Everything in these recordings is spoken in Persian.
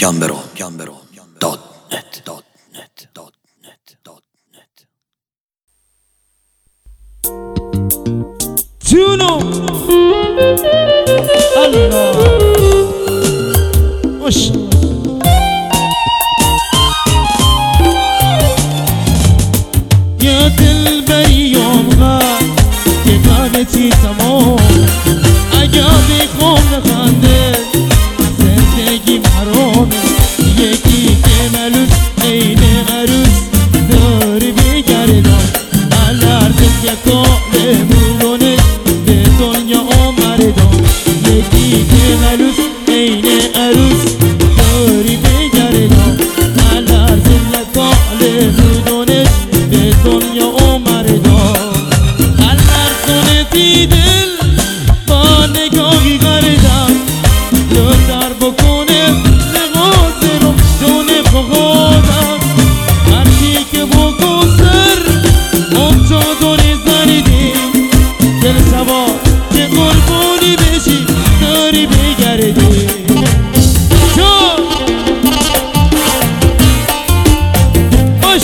جونو الله وش يا دلبري يوم غاب يقالتي تمام عجابي خوم خندل زندگی حرامه یکی که ملوس عین عروس داری بگردم الارزش یکال مولونه به دنیا آمردم یکی که ملوس عین عروس داری بگردم الارزش یکال مولونه به دنیا آمردم الارزونه دیدل با نگاهی گردم لطر بکنه نغازه رو جونه بخودم هرچی که بگذر اونجا دوری زنیدی دل سوار که قربونی بشی داری بگردی باش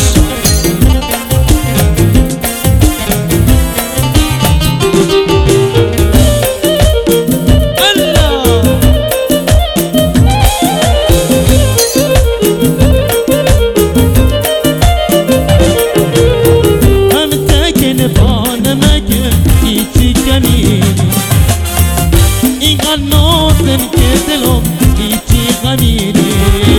اینقدر نازن که دلم هیچی غمیره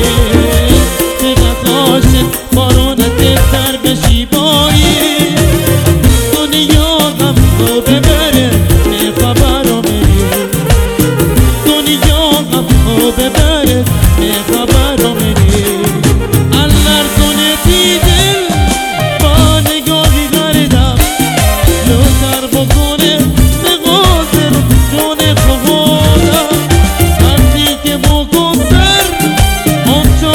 چقدر عاشق بارونت در بشی بایی دنیا غم رو ببره به خبرو میره دنیا غم رو ببره به خبرو میره الارزونتی دل با نگاهی گردم لطر بکنه نغازه رو جونه خودم هرچی که بگذر اونجا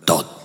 داد.